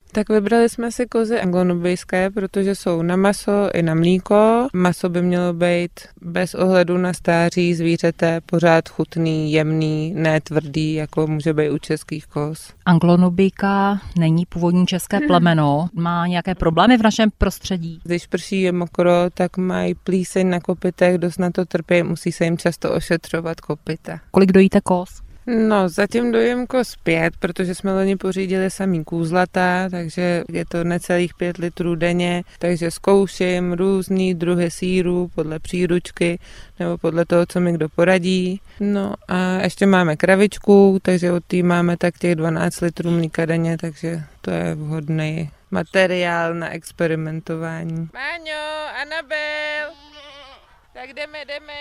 Tak vybrali jsme si kozy anglonubijské, protože jsou na maso i na mlíko. Maso by mělo být bez ohledu na stáří zvířete pořád chutný, jemný, ne tvrdý, jako může být u českých koz. Anglonubijka není původní české plemeno. Má nějaké problémy v našem prostředí? Když prší je mokro, tak mají plíseň na kopytech, dost na to trpí, musí se jim často ošetřovat kopyta. Kolik dojíte koz? No, zatím dojím koz 5, protože jsme loni pořídili samý kůzlata, takže je to necelých 5 litrů denně, takže zkouším různý druhy sýrů podle příručky nebo podle toho, co mi kdo poradí. No a ještě máme kravičku, takže od té máme tak těch 12 litrů mlíka denně, takže to je vhodný materiál na experimentování. Máňo, Anabel, tak jdeme.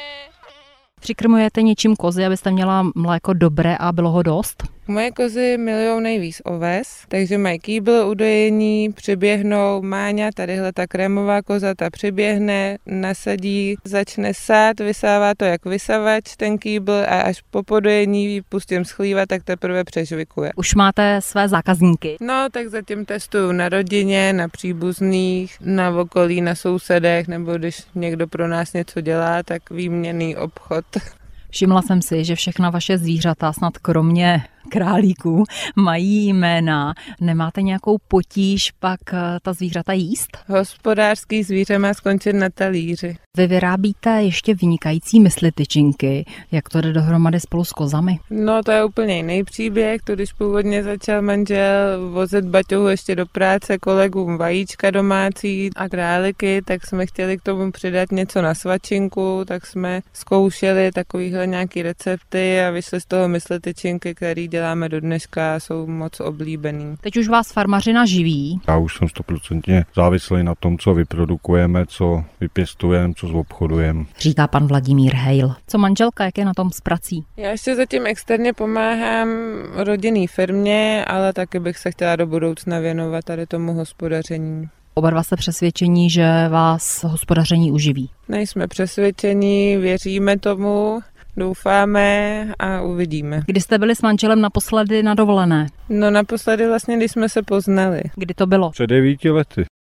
Přikrmujete něčím kozy, abyste měla mléko dobré a bylo ho dost? Moje kozy milujou nejvíc oves, takže mají kýbl u dojení, přiběhnou, Máňa, tadyhle ta krémová koza, ta přiběhne, nasadí, začne sát, vysává to jak vysavač ten kýbl a až po podojení ji pustím schlívat, tak teprve přežvikuje. Už máte své zákazníky? No, tak zatím testuju na rodině, na příbuzných, na okolí, na sousedech, nebo když někdo pro nás něco dělá, tak výměnný obchod. Všimla jsem si, že všechna vaše zvířata, snad kromě králíků, mají jména. Nemáte nějakou potíž pak ta zvířata jíst? Hospodářský zvíře má skončit na talíři. Vy vyrábíte ještě vynikající mysli tyčinky. Jak to jde dohromady spolu s kozami? No, to je úplně jiný příběh. To když původně začal manžel vozit baťohu ještě do práce kolegům vajíčka domácí a králiky, tak jsme chtěli k tomu přidat něco na svačinku, tak jsme zkoušeli takovýhle nějaký recepty a vyšly z toho mysli tyčinky, který děláme do dneška a jsou moc oblíbený. Teď už vás farmařina živí? Já už jsem 100% závislý na tom, co vyprodukujeme, co vypěstujeme, co zobchodujeme. Říká pan Vladimír Hejl. Co manželka, jak je na tom s prací? Já ještě zatím externě pomáhám rodinný firmě, ale taky bych se chtěla do budoucna věnovat tady tomu hospodaření. Oba dva jste přesvědčení, že vás hospodaření uživí? Nejsme přesvědčení, věříme tomu, doufáme a uvidíme. Kdy jste byli s manželem naposledy na dovolené? No naposledy vlastně, když jsme se poznali. Kdy to bylo? Před 9 lety.